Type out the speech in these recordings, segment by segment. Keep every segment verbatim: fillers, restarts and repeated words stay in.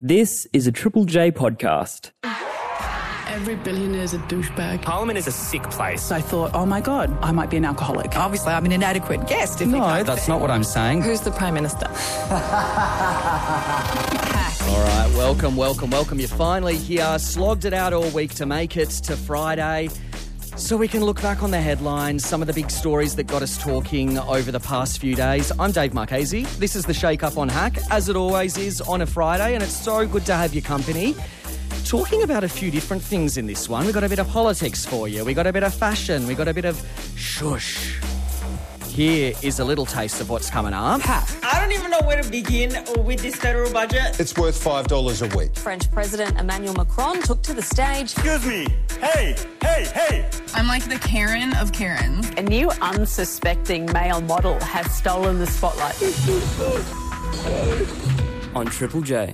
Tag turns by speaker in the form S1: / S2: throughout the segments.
S1: This is a Triple J podcast.
S2: Every billionaire's a douchebag.
S3: Parliament is a sick place.
S2: I thought, oh my God, I might be an alcoholic.
S4: Obviously, I'm an inadequate guest. If
S5: no, that's not what I'm saying.
S4: Who's the Prime Minister?
S5: All right, welcome, welcome, welcome. You're finally here. Slogged it out all week to make it to Friday, so we can look back on the headlines, some of the big stories that got us talking over the past few days. I'm Dave Marchese. This is the Shake Up on Hack, as it always is on a Friday, and it's so good to have your company. Talking about a few different things in this one. We got a bit of politics for you. We got a bit of fashion. We got a bit of shush. Here is a little taste of what's coming up.
S6: I don't even know where to begin with this federal budget.
S7: It's worth five dollars a week.
S8: French President Emmanuel Macron took to the stage.
S3: Excuse me. Hey, hey, hey.
S9: I'm like the Karen of Karens.
S10: A new unsuspecting male model has stolen the spotlight.
S1: On Triple J.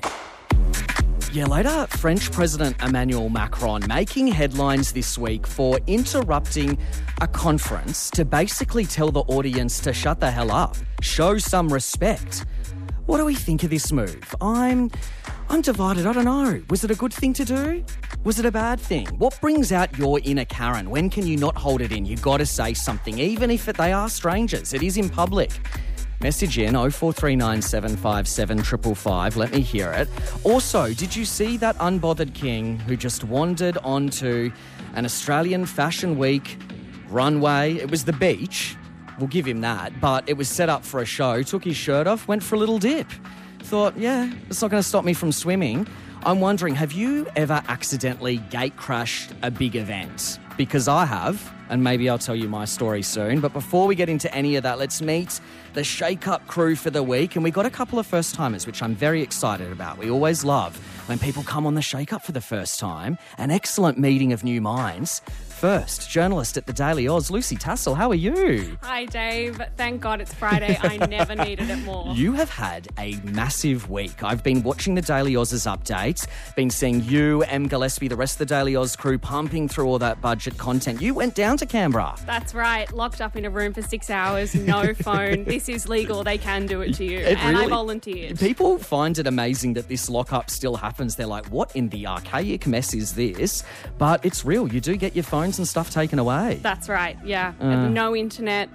S5: Yeah, later, French President Emmanuel Macron making headlines this week for interrupting a conference to basically tell the audience to shut the hell up, show some respect. What do we think of this move? I'm I'm divided. I don't know. Was it a good thing to do? Was it a bad thing? What brings out your inner Karen? When can you not hold it in? You got to say something, even if they are strangers. It is in public. Message in oh four three nine seven five seven five five five. Let me hear it. Also, did you see that unbothered king who just wandered onto an Australian Fashion Week runway? It was the beach. We'll give him that. But it was set up for a show. Took his shirt off, went for a little dip. Thought, yeah, it's not going to stop me from swimming. I'm wondering, have you ever accidentally gate crashed a big event? Because I have, and maybe I'll tell you my story soon. But before we get into any of that, let's meet the Shake Up crew for the week. And we got a couple of first-timers, which I'm very excited about. We always love when people come on the Shake Up for the first time. An excellent meeting of new minds. First, journalist at the Daily Oz, Lucy Tassel, how are you?
S11: Hi, Dave. Thank God it's Friday. I never needed it more.
S5: You have had a massive week. I've been watching the Daily Oz's updates, been seeing you, Em Gillespie, the rest of the Daily Oz crew pumping through all that budget content. You went down to Canberra.
S11: That's right. Locked up in a room for six hours, no phone. This is legal. They can do it to you.
S5: It
S11: and
S5: really,
S11: I volunteered.
S5: People find it amazing that this lockup still happens. They're like, what in the archaic mess is this? But it's real. You do get your phones and stuff taken away.
S11: That's right, yeah.
S5: Uh.
S11: No internet,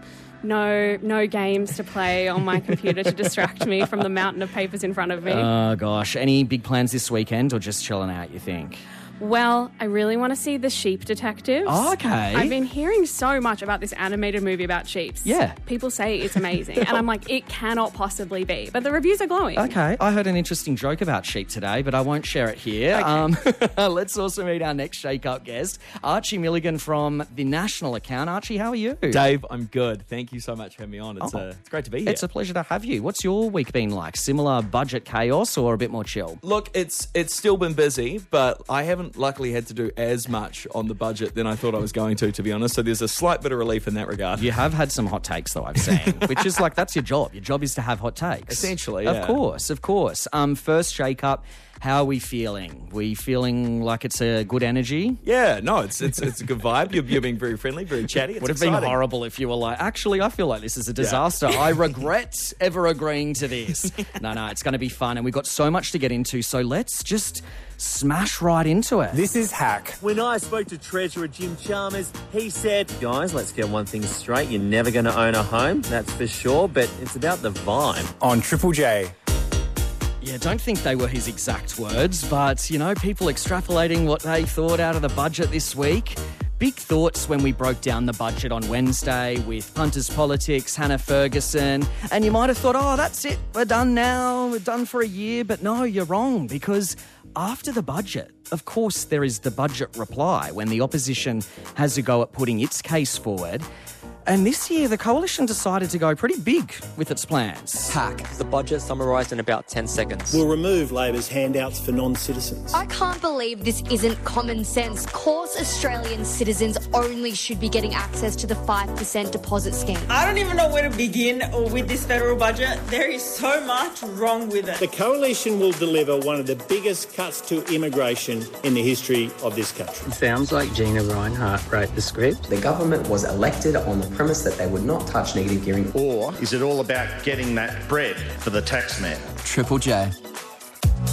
S11: no no games to play on my computer to distract me from the mountain of papers in front of me.
S5: Oh, gosh. Any big plans this weekend or just chilling out, you think?
S11: Well, I really want to see The Sheep Detectives.
S5: Oh, okay.
S11: I've been hearing so much about this animated movie about sheeps.
S5: Yeah.
S11: People say it's amazing. And I'm like, it cannot possibly be. But the reviews are glowing.
S5: Okay. I heard an interesting joke about sheep today, but I won't share it here.
S11: Okay.
S5: Um, let's also meet our next Shake Up guest, Archie Milligan from The National Account. Archie, how are you?
S12: Dave, I'm good. Thank you so much for having me on. It's,
S5: Oh.
S12: uh, it's great to be here.
S5: It's a pleasure to have you. What's your week been like? Similar budget chaos or a bit more chill?
S12: Look, it's it's still been busy, but I haven't luckily had to do as much on the budget than I thought I was going to, to be honest. So there's a slight bit of relief in that regard.
S5: You have had some hot takes, though, I've seen, which is like, that's your job. Your job is to have hot takes.
S12: Essentially,
S5: Of
S12: yeah.
S5: course, of course. Um, first Shake Up, how are we feeling? We feeling like it's a good energy?
S12: Yeah, no, it's it's it's a good vibe. You're, you're being very friendly, very chatty. It's
S5: Would have
S12: exciting.
S5: been horrible if you were like, actually, I feel like this is a disaster. I regret ever agreeing to this. No, no, it's going to be fun. And we've got so much to get into. So let's just smash right into it.
S3: This is Hack.
S13: When I spoke to Treasurer Jim Chalmers, he said, guys, let's get one thing straight. You're never going to own a home, that's for sure, but it's about the vibe.
S3: On Triple J.
S5: Yeah, don't think they were his exact words, but, you know, people extrapolating what they thought out of the budget this week. Big thoughts when we broke down the budget on Wednesday with Punters Politics, Hannah Ferguson, and you might have thought, oh, that's it, we're done now, we're done for a year, but no, you're wrong, because after the budget, of course, there is the budget reply when the opposition has a go at putting its case forward. And this year, the coalition decided to go pretty big with its plans.
S14: Hack. The budget summarised in about ten seconds.
S15: We'll remove Labor's handouts for non-citizens.
S16: I can't believe this isn't common sense. Of course, Australian citizens only should be getting access to the five percent deposit scheme.
S6: I don't even know where to begin with this federal budget. There is so much wrong with it.
S15: The coalition will deliver one of the biggest cuts to immigration in the history of this country.
S17: Sounds like Gina Reinhart wrote the script.
S18: The government was elected on the premise that they would not touch negative gearing.
S19: Or is it all about getting that bread for the taxman?
S20: Triple J.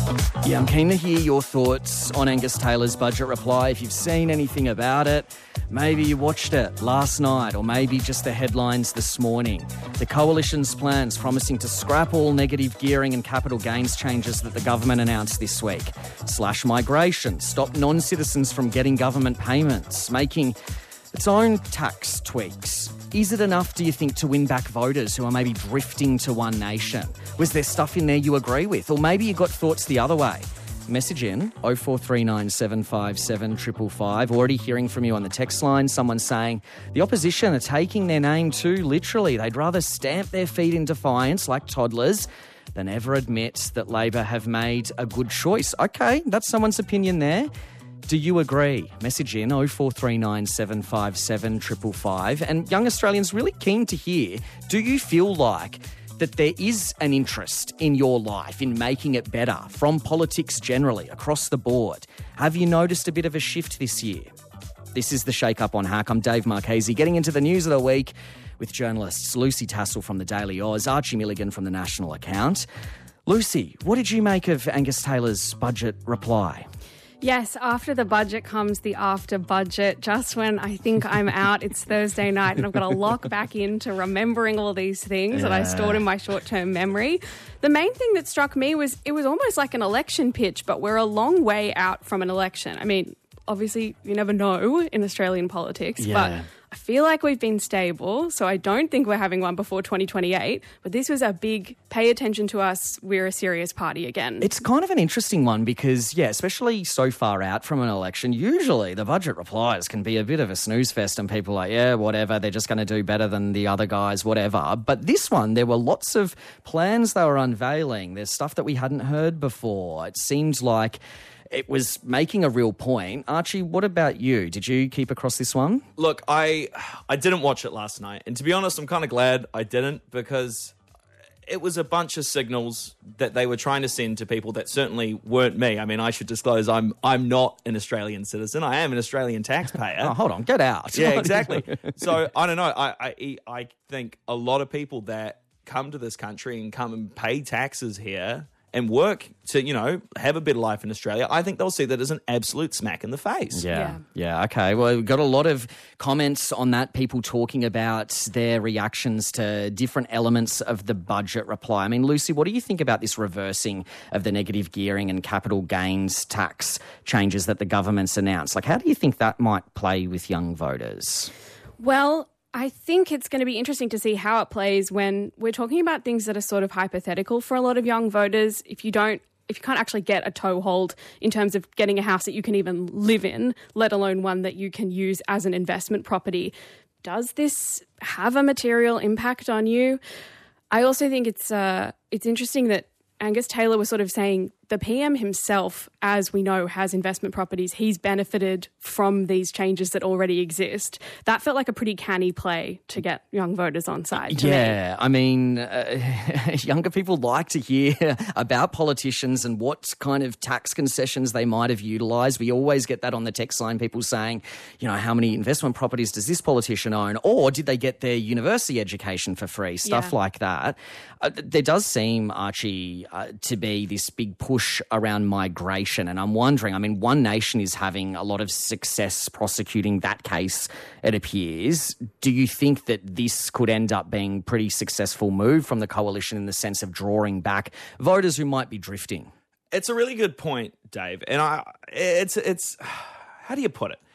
S5: Yeah, I'm keen to hear your thoughts on Angus Taylor's budget reply. If you've seen anything about it, maybe you watched it last night or maybe just the headlines this morning. The Coalition's plans promising to scrap all negative gearing and capital gains changes that the government announced this week. Slash migration, stop non-citizens from getting government payments, making its own tax tweaks. Is it enough, do you think, to win back voters who are maybe drifting to One Nation? Was there stuff in there you agree with? Or maybe you got thoughts the other way? Message in oh four three nine seven five seven five five five. Already hearing from you on the text line. Someone saying the opposition are taking their name too literally. They'd rather stamp their feet in defiance like toddlers than ever admit that Labor have made a good choice. Okay, that's someone's opinion there. Do you agree? Message in oh four three nine seven five seven five five five. And young Australians, really keen to hear, do you feel like that there is an interest in your life in making it better from politics generally across the board? Have you noticed a bit of a shift this year? This is The Shake Up on Hack. I'm Dave Marchese, getting into the news of the week with journalists Lucy Tassell from the Daily Oz, Archie Milligan from the National Account. Lucy, what did you make of Angus Taylor's budget reply?
S11: Yes, after the budget comes the after budget. Just when I think I'm out, it's Thursday night and I've got to lock back into remembering all these things yeah. that I stored in my short-term memory. The main thing that struck me was it was almost like an election pitch, but we're a long way out from an election. I mean, obviously you never know in Australian politics, yeah. but I feel like we've been stable, so I don't think we're having one before twenty twenty-eight. But this was a big, pay attention to us, we're a serious party again.
S5: It's kind of an interesting one because, yeah, especially so far out from an election, usually the budget replies can be a bit of a snooze fest and people are like, yeah, whatever, they're just going to do better than the other guys, whatever. But this one, there were lots of plans they were unveiling. There's stuff that we hadn't heard before. It seemed like it was making a real point. Archie, what about you? Did you keep across this one?
S12: Look, I I didn't watch it last night. And to be honest, I'm kind of glad I didn't because it was a bunch of signals that they were trying to send to people that certainly weren't me. I mean, I should disclose I'm I'm not an Australian citizen. I am an Australian taxpayer.
S5: Oh, hold on. Get out.
S12: Yeah, exactly. So, I don't know. I, I, I think a lot of people that come to this country and come and pay taxes here and work to, you know, have a better life in Australia, I think they'll see that as an absolute smack in the face.
S5: Yeah, yeah, yeah okay. Well, we've got a lot of comments on that, people talking about their reactions to different elements of the budget reply. I mean, Lucy, what do you think about this reversing of the negative gearing and capital gains tax changes that the government's announced? Like, how do you think that might play with young voters?
S11: Well, I think it's going to be interesting to see how it plays when we're talking about things that are sort of hypothetical for a lot of young voters. If you don't, if you can't actually get a toehold in terms of getting a house that you can even live in, let alone one that you can use as an investment property, does this have a material impact on you? I also think it's uh, it's interesting that Angus Taylor was sort of saying the P M himself, as we know, has investment properties. He's benefited from these changes that already exist. That felt like a pretty canny play to get young voters on side. To
S5: yeah,
S11: me.
S5: I mean, uh, younger people like to hear about politicians and what kind of tax concessions they might have utilised. We always get that on the text line, people saying, you know, how many investment properties does this politician own? Or did they get their university education for free? Stuff yeah. like that. Uh, there does seem, Archie, uh, to be this big push around migration. And I'm wondering, I mean, One Nation is having a lot of success prosecuting that case, it appears. Do you think that this could end up being a pretty successful move from the coalition in the sense of drawing back voters who might be drifting?
S12: It's a really good point, Dave. And I, it's, it's, how do you put it?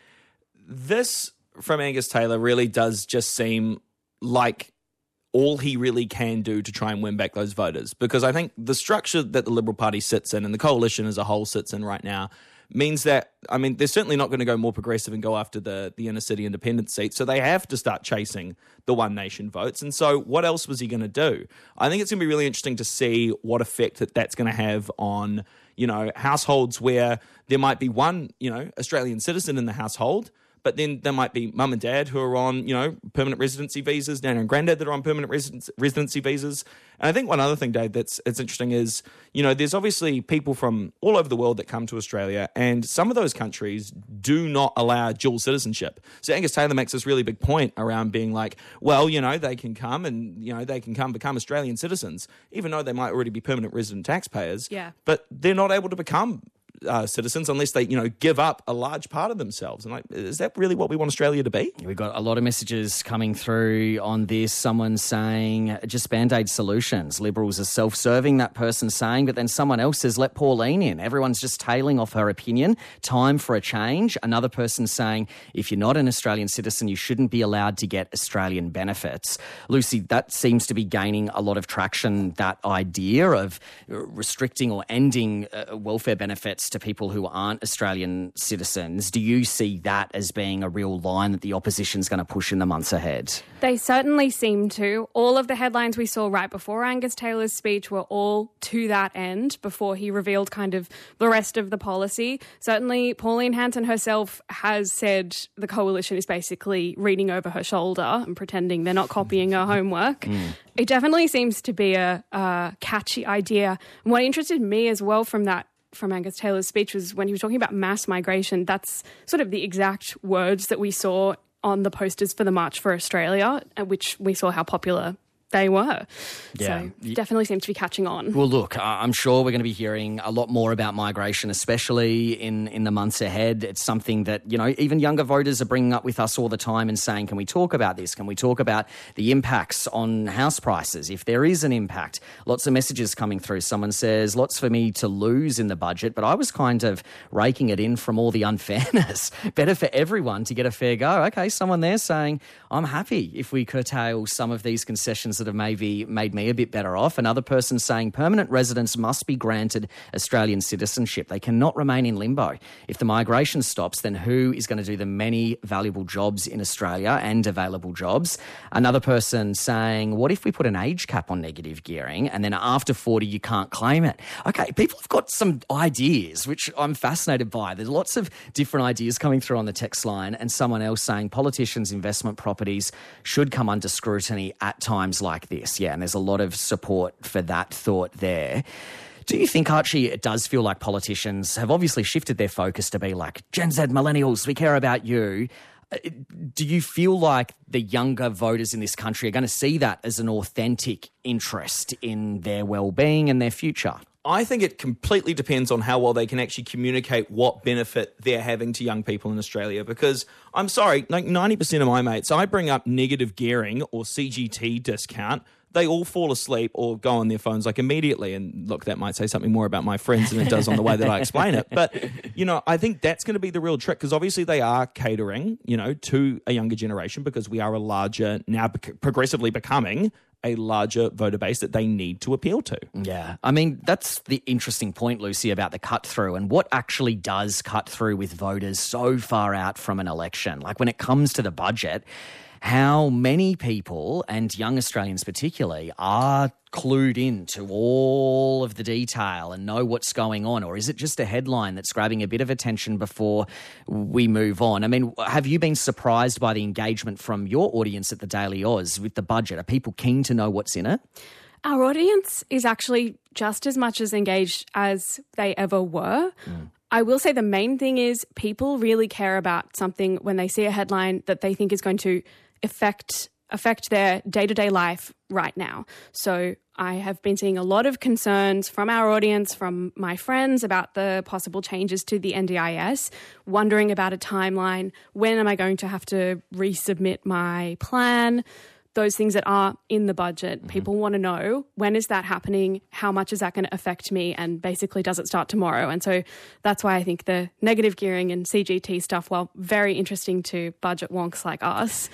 S12: This from Angus Taylor really does just seem like all he really can do to try and win back those voters. Because I think the structure that the Liberal Party sits in and the coalition as a whole sits in right now means that, I mean, they're certainly not going to go more progressive and go after the, the inner city independent seat. So they have to start chasing the One Nation votes. And so what else was he going to do? I think it's going to be really interesting to see what effect that that's going to have on, you know, households where there might be one, you know, Australian citizen in the household, but then there might be mum and dad who are on, you know, permanent residency visas, nan and granddad that are on permanent residence, residency visas. And I think one other thing, Dave, that's it's interesting is, you know, there's obviously people from all over the world that come to Australia, and some of those countries do not allow dual citizenship. So Angus Taylor makes this really big point around being like, well, you know, they can come and, you know, they can come become Australian citizens, even though they might already be permanent resident taxpayers.
S11: Yeah.
S12: But they're not able to become Uh, citizens unless they, you know, give up a large part of themselves. And like, is that really what we want Australia to be?
S5: We've got a lot of messages coming through on this. Someone saying just Band-Aid solutions. Liberals are self-serving, that person saying, but then someone else says, let Pauline in. Everyone's just tailing off her opinion. Time for a change. Another person saying, if you're not an Australian citizen, you shouldn't be allowed to get Australian benefits. Lucy, that seems to be gaining a lot of traction, that idea of restricting or ending uh, welfare benefits to people who aren't Australian citizens. Do you see that as being a real line that the opposition's going to push in the months ahead?
S11: They certainly seem to. All of the headlines we saw right before Angus Taylor's speech were all to that end before he revealed kind of the rest of the policy. Certainly, Pauline Hanson herself has said the coalition is basically reading over her shoulder and pretending they're not copying her homework. Mm. It definitely seems to be a, a catchy idea. And what interested me as well from that from Angus Taylor's speech was when he was talking about mass migration. That's sort of the exact words that we saw on the posters for the March for Australia, which we saw how popular they were.
S5: Yeah.
S11: So definitely seems to be catching on.
S5: Well, look, I'm sure we're going to be hearing a lot more about migration, especially in, in the months ahead. It's something that, you know, even younger voters are bringing up with us all the time and saying, can we talk about this? Can we talk about the impacts on house prices? If there is an impact, lots of messages coming through. Someone says, lots for me to lose in the budget, but I was kind of raking it in from all the unfairness. Better for everyone to get a fair go. Okay, someone there saying, I'm happy if we curtail some of these concessions that have maybe made me a bit better off. Another person saying permanent residents must be granted Australian citizenship. They cannot remain in limbo. If the migration stops, then who is going to do the many valuable jobs in Australia and available jobs? Another person saying, what if we put an age cap on negative gearing and then after forty you can't claim it? Okay, people have got some ideas, which I'm fascinated by. There's lots of different ideas coming through on the text line, and someone else saying politicians' investment properties should come under scrutiny at times like this. Yeah, and there's a lot of support for that thought there. Do you think, Archie, it does feel like politicians have obviously shifted their focus to be like, Gen Z millennials, we care about you? Do you feel like the younger voters in this country are going to see that as an authentic interest in their well-being and their future?
S12: I think it completely depends on how well they can actually communicate what benefit they're having to young people in Australia. Because I'm sorry, like ninety percent of my mates, I bring up negative gearing or C G T discount, they all fall asleep or go on their phones like immediately. And look, that might say something more about my friends than it does on the way that I explain it. But, you know, I think that's going to be the real trick, because obviously they are catering, you know, to a younger generation, because we are a larger, now progressively becoming a larger voter base that they need to appeal to.
S5: Yeah. I mean, that's the interesting point, Lucy, about the cut through and what actually does cut through with voters so far out from an election. Like when it comes to the budget, how many people, and young Australians particularly, are clued in to all of the detail and know what's going on? Or is it just a headline that's grabbing a bit of attention before we move on? I mean, have you been surprised by the engagement from your audience at the Daily Oz with the budget? Are people keen to know what's in it?
S11: Our audience is actually just as much as engaged as they ever were. Mm. I will say the main thing is people really care about something when they see a headline that they think is going to affect affect their day-to-day life right now. So I have been seeing a lot of concerns from our audience, from my friends, about the possible changes to the N D I S, wondering about a timeline. When am I going to have to resubmit my plan? Those things that are in the budget. Mm-hmm. People want to know, when is that happening? How much is that going to affect me? And basically, does it start tomorrow? And so that's why I think the negative gearing and C G T stuff, while very interesting to budget wonks like us,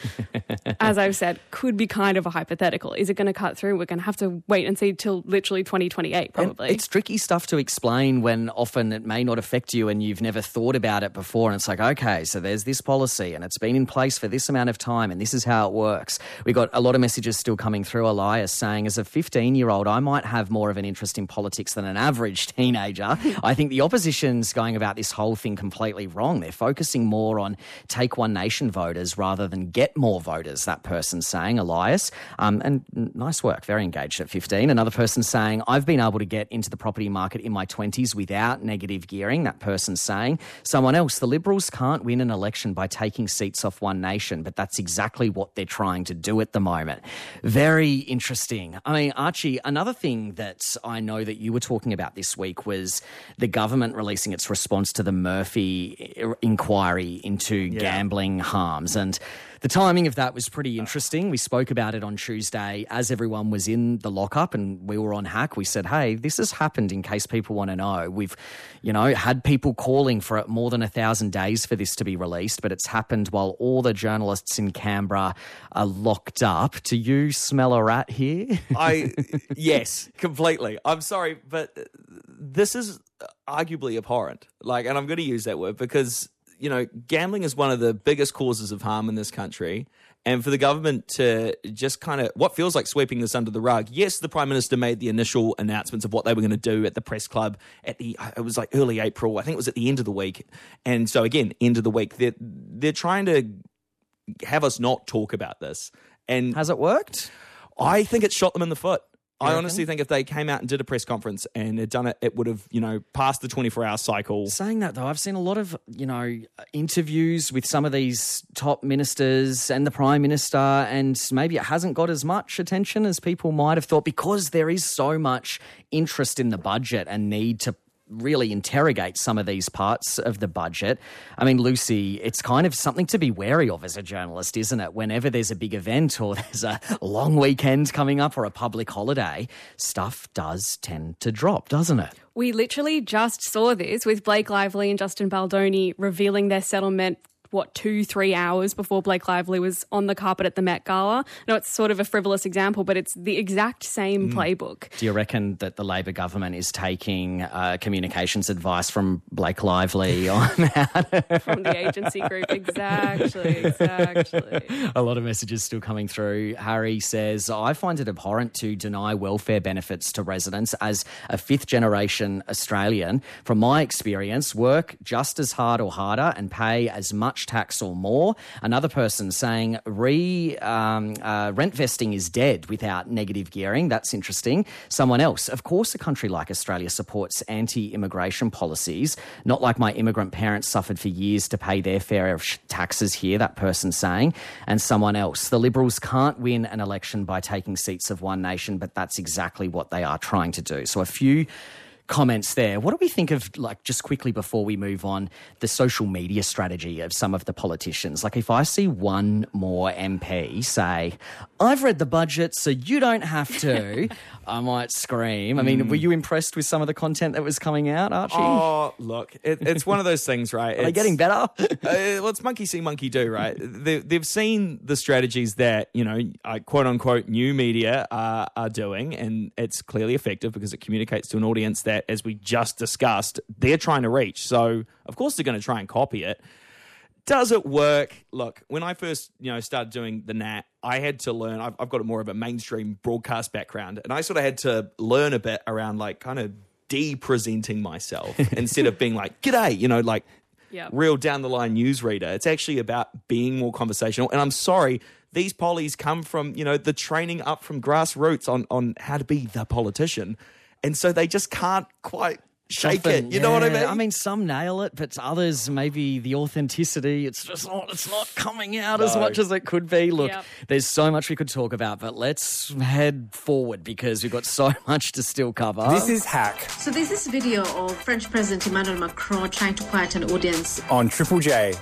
S11: as I've said, could be kind of a hypothetical. Is it going to cut through? We're going to have to wait and see till literally twenty twenty-eight, probably.
S5: And it's tricky stuff to explain when often it may not affect you and you've never thought about it before. And it's like, okay, so there's this policy and it's been in place for this amount of time and this is how it works. We got got a lot of messages still coming through. Elias saying, as a fifteen-year-old, I might have more of an interest in politics than an average teenager. I think the opposition's going about this whole thing completely wrong. They're focusing more on take One Nation voters rather than get more voters, that person's saying, Elias. Um, and nice work, very engaged at fifteen. Another person saying, I've been able to get into the property market in my twenties without negative gearing, that person's saying. Someone else, the Liberals can't win an election by taking seats off One Nation, but that's exactly what they're trying to do at the moment. Very interesting. I mean, Archie, another thing that I know that you were talking about this week was the government releasing its response to the Murphy inquiry into yeah. gambling harms. And the timing of that was pretty interesting. We spoke about it on Tuesday as everyone was in the lockup and we were on Hack. We said, hey, this has happened in case people want to know. We've, you know, had people calling for more than a thousand days for this to be released, but it's happened while all the journalists in Canberra are locked up. Do you smell a rat here?
S12: I, yes, completely. I'm sorry, but this is arguably abhorrent. Like, and I'm going to use that word because, you know, gambling is one of the biggest causes of harm in this country. And for the government to just kind of, what feels like sweeping this under the rug. Yes, the Prime Minister made the initial announcements of what they were going to do at the press club at the, it was like early April. I think it was at the end of the week. And so again, end of the week, they're, they're trying to have us not talk about this. And
S5: has it worked?
S12: I think it shot them in the foot.
S5: You
S12: I
S5: reckon?
S12: honestly think if they came out and did a press conference and had done it, it would have, you know, passed the twenty-four hour cycle.
S5: Saying that, though, I've seen a lot of, you know, interviews with some of these top ministers and the Prime Minister, and maybe it hasn't got as much attention as people might have thought because there is so much interest in the budget and need to really interrogate some of these parts of the budget. I mean, Lucy, it's kind of something to be wary of as a journalist, isn't it? Whenever there's a big event or there's a long weekend coming up or a public holiday, stuff does tend to drop, doesn't it?
S11: We literally just saw this with Blake Lively and Justin Baldoni revealing their settlement what, two, three hours before Blake Lively was on the carpet at the Met Gala. I know it's sort of a frivolous example, but it's the exact same mm. playbook.
S5: Do you reckon that the Labor government is taking uh, communications advice from Blake Lively on that?
S11: From the agency group, exactly, exactly.
S5: A lot of messages still coming through. Harry says, I find it abhorrent to deny welfare benefits to residents as a fifth-generation Australian. From my experience, work just as hard or harder and pay as much tax or more. Another person saying re um, uh, rent vesting is dead without negative gearing. That's interesting. Someone else, of course a country like Australia supports anti-immigration policies, not like my immigrant parents suffered for years to pay their fair of taxes here, that person saying. And someone else, the Liberals can't win an election by taking seats of One Nation, but that's exactly what they are trying to do. So a few comments there. What do we think of, like, just quickly before we move on, the social media strategy of some of the politicians? Like, if I see one more M P say, I've read the budget, so you don't have to, I might scream. I mean, mm. were you impressed with some of the content that was coming out, Archie?
S12: Oh, look, it, it's one of those things, right?
S5: Are they getting better?
S12: uh, well, it's monkey see, monkey do, right? They, they've seen the strategies that, you know, uh, quote-unquote new media uh, are doing, and it's clearly effective because it communicates to an audience that, as we just discussed, they're trying to reach. So, of course, they're going to try and copy it. Does it work? Look, when I first, you know, started doing the Nat, I had to learn. I've, I've got a more of a mainstream broadcast background, and I sort of had to learn a bit around, like, kind of de-presenting myself instead of being like, g'day, you know, like yep. real down-the-line newsreader. It's actually about being more conversational. And I'm sorry, these pollies come from, you know, the training up from grassroots on, on how to be the politician. And so they just can't quite shake
S5: Often,
S12: it. You
S5: yeah.
S12: know what I mean?
S5: I mean, some nail it, but others, maybe the authenticity, it's just not, it's not coming out no. as much as it could be. Look, yep. there's so much we could talk about, but let's head forward because we've got so much to still cover.
S3: This is Hack.
S7: So there's this video of French President Emmanuel Macron trying to quiet an audience.
S3: On Triple J.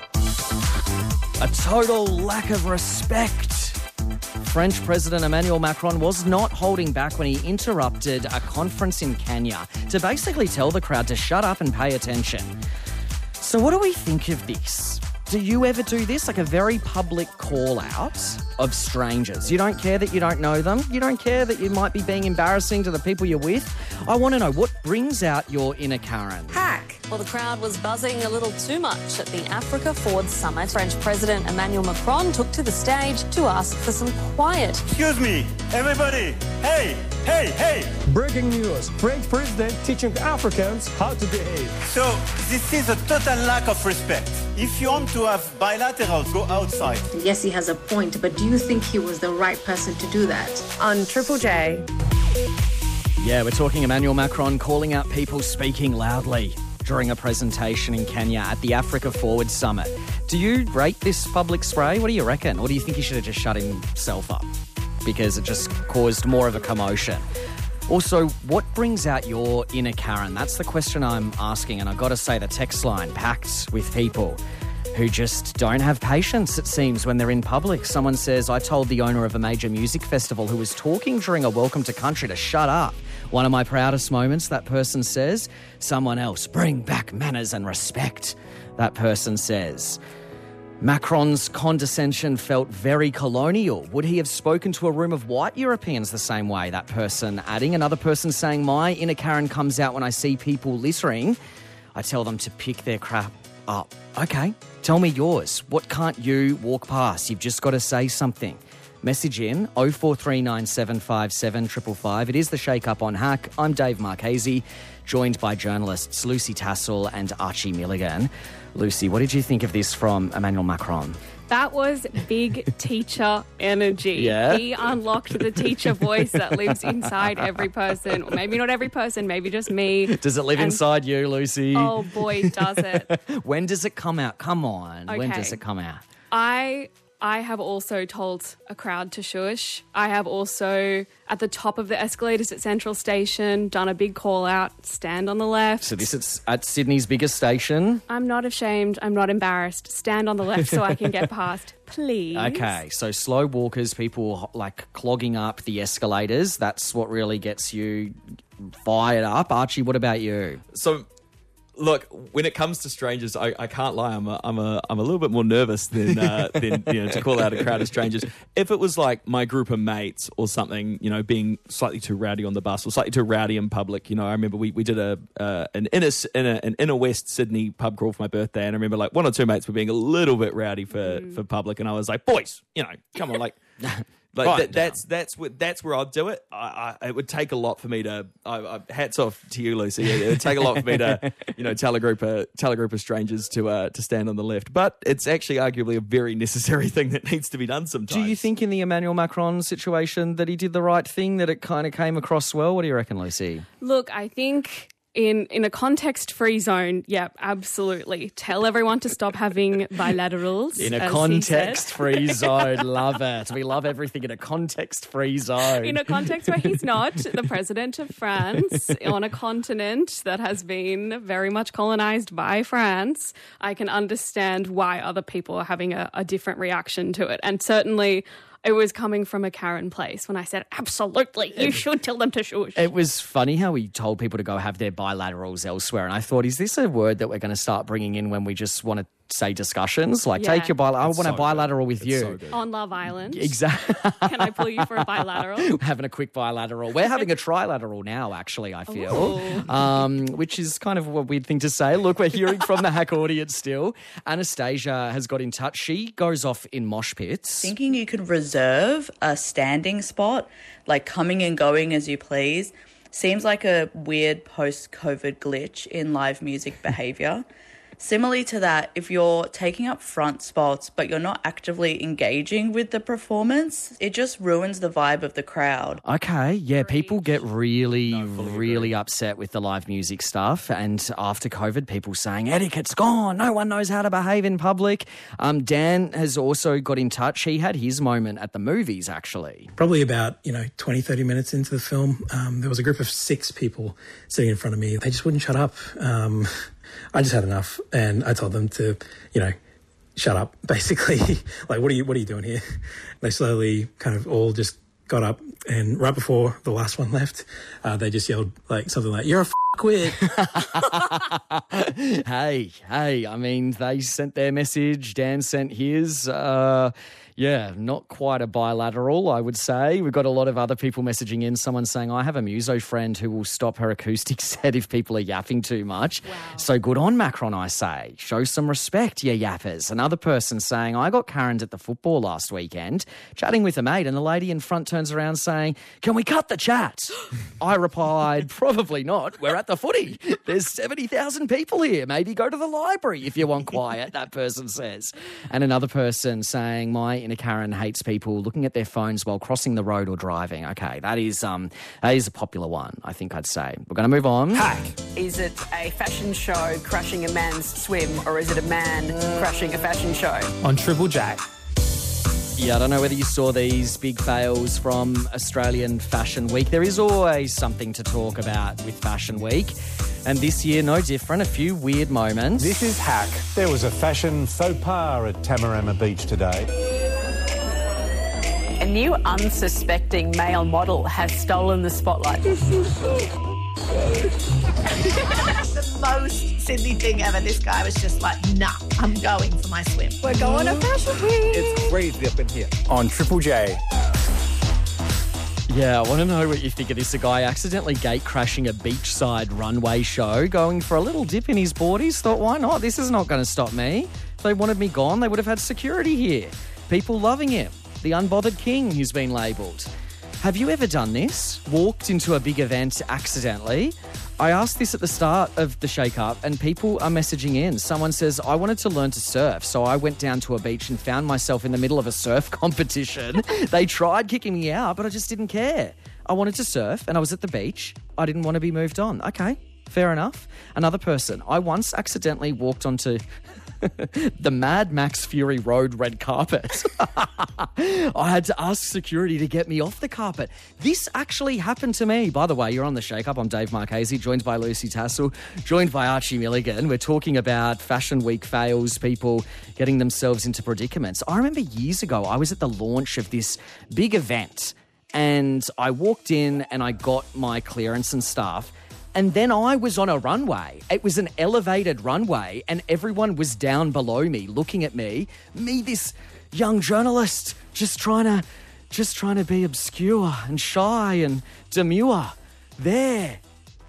S5: A total lack of respect. French President Emmanuel Macron was not holding back when he interrupted a conference in Kenya to basically tell the crowd to shut up and pay attention. So what do we think of this? Do you ever do this? Like a very public call out of strangers. You don't care that you don't know them. You don't care that you might be being embarrassing to the people you're with. I want to know what brings out your inner Karen.
S8: Hack. Well, the crowd was buzzing a little too much at the Africa Forward Summit. French President Emmanuel Macron took to the stage to ask for some quiet.
S3: Excuse me, everybody. Hey, hey, hey.
S19: Breaking news. French president teaching Africans how to behave.
S3: So this is a total lack of respect. If you want to have bilaterals, go outside.
S7: Yes, he has a point, but do you think he was the right person to do that?
S4: On Triple J.
S5: Yeah, we're talking Emmanuel Macron calling out people speaking loudly during a presentation in Kenya at the Africa Forward Summit. Do you rate this public spray? What do you reckon? Or do you think he should have just shut himself up because it just caused more of a commotion? Also, what brings out your inner Karen? That's the question I'm asking, and I've got to say the text line packed with people who just don't have patience, it seems, when they're in public. Someone says, I told the owner of a major music festival who was talking during a welcome to country to shut up. One of my proudest moments, that person says. Someone else, bring back manners and respect, that person says. Macron's condescension felt very colonial. Would he have spoken to a room of white Europeans the same way? That person adding. Another person saying, my inner Karen comes out when I see people littering. I tell them to pick their crap up. Okay, tell me yours. What can't you walk past? You've just got to say something. Message in oh four three nine seven five seven five five five. It is the Shake Up on Hack. I'm Dave Marchese, joined by journalists Lucy Tassel and Archie Milligan. Lucy, what did you think of this from Emmanuel Macron?
S11: That was big teacher energy.
S5: Yeah?
S11: He unlocked the teacher voice that lives inside every person. Or maybe not every person, maybe just me.
S5: Does it live
S11: And-
S5: inside you, Lucy?
S11: Oh boy, does it.
S5: When does it come out? Come on. When
S11: Okay.
S5: does it come out?
S11: I I have also told a crowd to shush. I have also, at the top of the escalators at Central Station, done a big call out, stand on the left.
S5: So this is at Sydney's biggest station.
S11: I'm not ashamed. I'm not embarrassed. Stand on the left so I can get past, please.
S5: Okay, so slow walkers, people like clogging up the escalators, that's what really gets you fired up. Archie, what about you?
S12: So, look, when it comes to strangers, I, I can't lie. I'm a, I'm a, I'm a little bit more nervous than, uh, than you know, to call out a crowd of strangers. If it was like my group of mates or something, you know, being slightly too rowdy on the bus or slightly too rowdy in public, you know, I remember we, we did a uh, an inner, inner an inner West Sydney pub crawl for my birthday, and I remember like one or two mates were being a little bit rowdy for,
S11: Mm.
S12: for public, and I was like, boys, you know, come on, like. Like
S5: Right
S12: that, that's that's where, that's where I'd do it. I, I, it would take a lot for me to. I, I, hats off to you, Lucy. It would take a lot for me to, you know, tell a group of tell a group of strangers to uh, to stand on the left. But it's actually arguably a very necessary thing that needs to be done sometimes.
S5: Do you think in the Emmanuel Macron situation that he did the right thing, that it kind of came across well? What do you reckon, Lucy?
S11: Look, I think in in a context-free zone, yep, absolutely. Tell everyone to stop having bilaterals.
S5: In a
S11: as he
S5: context-free zone. Love it. We love everything in a context-free zone.
S11: In a context where he's not the president of France on a continent that has been very much colonized by France, I can understand why other people are having a, a different reaction to it. And certainly it was coming from a Karen place when I said, absolutely, you should tell them to shush.
S5: It was funny how he told people to go have their bilaterals elsewhere. And I thought, is this a word that we're going to start bringing in when we just want to say discussions? Like,
S11: Yeah.
S5: take your bilateral. I
S12: It's
S5: want a
S12: so
S5: bilateral with you.
S11: On Love Island.
S5: Exactly.
S11: Can I pull you for a bilateral?
S5: Having a quick bilateral. We're having a trilateral now, actually, I feel,
S11: Ooh.
S5: um, which is kind of a weird thing to say. Look, we're hearing from the Hack audience still. Anastasia has got in touch. She goes off in mosh pits.
S20: Thinking you could reserve a standing spot, like coming and going as you please, seems like a weird post-COVID glitch in live music behaviour. Similarly to that, if you're taking up front spots but you're not actively engaging with the performance, it just ruins the vibe of the crowd.
S5: Okay, yeah, people get really, really upset with the live music stuff. And after COVID, people saying, etiquette's gone, no one knows how to behave in public. Um, Dan has also got in touch. He had his moment at the movies, actually.
S21: Probably about, you know, twenty, thirty minutes into the film, um, there was a group of six people sitting in front of me. They just wouldn't shut up. Um, I just had enough, and I told them to, you know, shut up, basically. Like, what are you, what are you doing here? They slowly kind of all just got up, and right before the last one left, uh, they just yelled like something like, "You're a f***," quit.
S5: hey, hey, I mean, they sent their message, Dan sent his. Uh, yeah, not quite a bilateral, I would say. We've got a lot of other people messaging in. Someone saying, I have a muso friend who will stop her acoustic set if people are yapping too much. Wow. So good on Macron, I say. Show some respect, you yappers. Another person saying, I got Karen's at the football last weekend, chatting with a mate, and the lady in front turns around saying, can we cut the chat? I replied, probably not. We're at the footy. There's seventy thousand people here. Maybe go to the library if you want quiet, that person says. And another person saying, my inner Karen hates people looking at their phones while crossing the road or driving. Okay, that is um that is a popular one, I think I'd say. We're going to move on.
S10: Hack. Is it a fashion show crashing a man's swim, or is it a man crashing a fashion show?
S19: On Triple J.
S5: Yeah, I don't know whether you saw these big fails from Australian Fashion Week. There is always something to talk about with Fashion Week. And this year, no different. A few weird moments.
S2: This is Hack. There was a fashion faux pas at Tamarama Beach today.
S10: A new unsuspecting male model has stolen the spotlight.
S4: The most Sydney thing ever. This guy was just like, nah, I'm going for my swim.
S10: We're going to Fashion Week.
S14: It's crazy up in here.
S19: On Triple J.
S5: Yeah, I want to know what you think of this. A guy accidentally gate crashing a beachside runway show, going for a little dip in his boardies. Thought, why not? This is not going to stop me. If they wanted me gone, they would have had security here. People loving him. The unbothered king, he's been labelled. Have you ever done this? Walked into a big event accidentally? I asked this at the start of the shake-up and people are messaging in. Someone says, I wanted to learn to surf, so I went down to a beach and found myself in the middle of a surf competition. They tried kicking me out, but I just didn't care. I wanted to surf and I was at the beach. I didn't want to be moved on. Okay, fair enough. Another person, I once accidentally walked onto the Mad Max Fury Road red carpet. I had to ask security to get me off the carpet. This actually happened to me. By the way, you're on The Shake Up. I'm Dave Marchese, joined by Lucy Tassel, joined by Archie Milligan. We're talking about Fashion Week fails, people getting themselves into predicaments. I remember years ago, I was at the launch of this big event and I walked in and I got my clearance and stuff. And then I was on a runway. It was an elevated runway and everyone was down below me looking at me. Me, this young journalist, just trying to just trying to be obscure and shy and demure. There.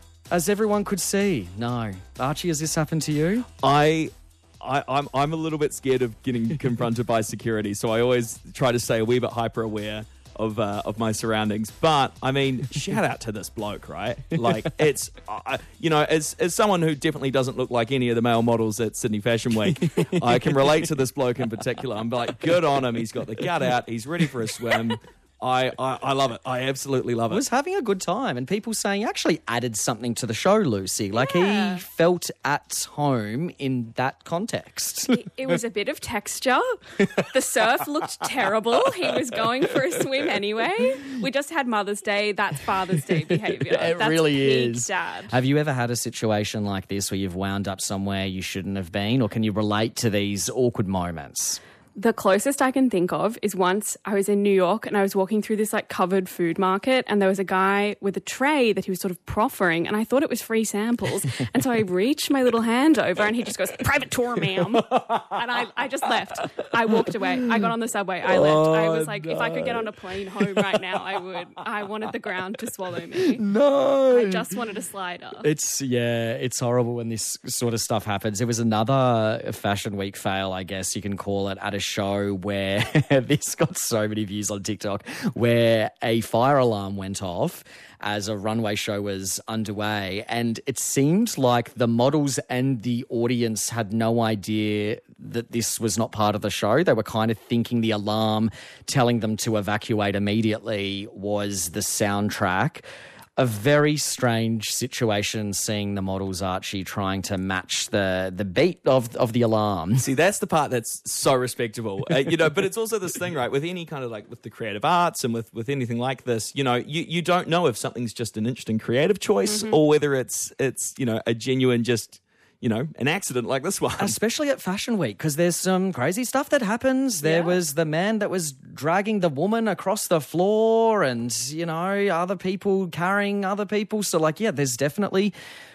S5: As everyone could see. No. Archie, has this happened to you?
S12: I... I, I'm I'm a little bit scared of getting confronted by security, so I always try to stay a wee bit hyper aware of uh, of my surroundings. But I mean, shout out to this bloke, right? Like, it's uh, you know, as as someone who definitely doesn't look like any of the male models at Sydney Fashion Week, I can relate to this bloke in particular. I'm like, good on him. He's got the gut out. He's ready for a swim. I, I, I love it. I absolutely love it.
S5: I was having a good time, and people saying he actually added something to the show, Lucy. Like,
S11: Yeah.
S5: he felt at home in that context.
S11: It, it was a bit of texture. The surf looked terrible. He was going for a swim anyway. We just had Mother's Day. That's Father's Day behaviour.
S5: It
S11: That's
S5: really
S11: peak
S5: is.
S11: Dad.
S5: Have you ever had a situation like this where you've wound up somewhere you shouldn't have been, or can you relate to these awkward moments?
S11: The closest I can think of is once I was in New York and I was walking through this like covered food market and there was a guy with a tray that he was sort of proffering and I thought it was free samples. And so I reached my little hand over and he just goes, private tour, ma'am. And I, I just left. I walked away. I got on the subway. I left.
S5: Oh,
S11: I was like,
S5: no.
S11: if I could get on a plane home right now, I would. I wanted the ground to swallow me.
S5: No.
S11: I just wanted a slider.
S5: It's, yeah, it's horrible when this sort of stuff happens. There was another Fashion Week fail, I guess you can call it, at a show where this got so many views on TikTok, where a fire alarm went off as a runway show was underway. And it seemed like the models and the audience had no idea that this was not part of the show. They were kind of thinking the alarm telling them to evacuate immediately was the soundtrack. A very strange situation seeing the models, Archie, trying to match the the beat of of the alarm.
S12: See, that's the part that's so respectable, uh, you know, but it's also this thing, right, with any kind of like with the creative arts and with, with anything like this, you know, you, you don't know if something's just an interesting creative choice
S11: Mm-hmm.
S12: or whether it's, it's, you know, a genuine just, you know, an accident like this one.
S5: Especially at Fashion Week, because there's some crazy stuff that happens. There
S11: Yeah.
S5: was the man that was dragging the woman across the floor and, you know, other people carrying other people. So, like, yeah, there's definitely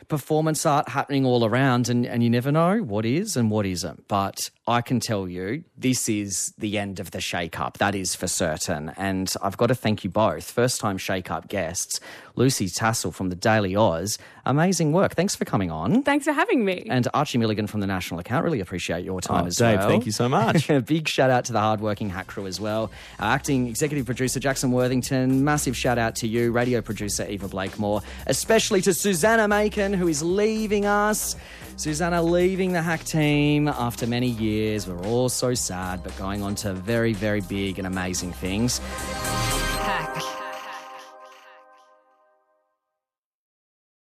S5: performance art happening all around, and, and you never know what is and what isn't. But I can tell you this is the end of the shake-up. That is for certain. And I've got to thank you both. First-time shake-up guests, Lucy Tassel from the Daily Oz. Amazing work. Thanks for coming on.
S11: Thanks for having me.
S5: And Archie Milligan from the National Account. Really appreciate your time
S12: oh,
S5: as
S12: Dave,
S5: well.
S12: thank you so much.
S5: A big shout-out to the hard-working Hack Crew as well. Uh, acting executive producer Jackson Worthington. Massive shout-out to you, radio producer Eva Blakemore. Especially to Susanna Macon, who is leaving us. Susanna leaving the Hack team after many years. We're all so sad, but going on to very, very big and amazing things.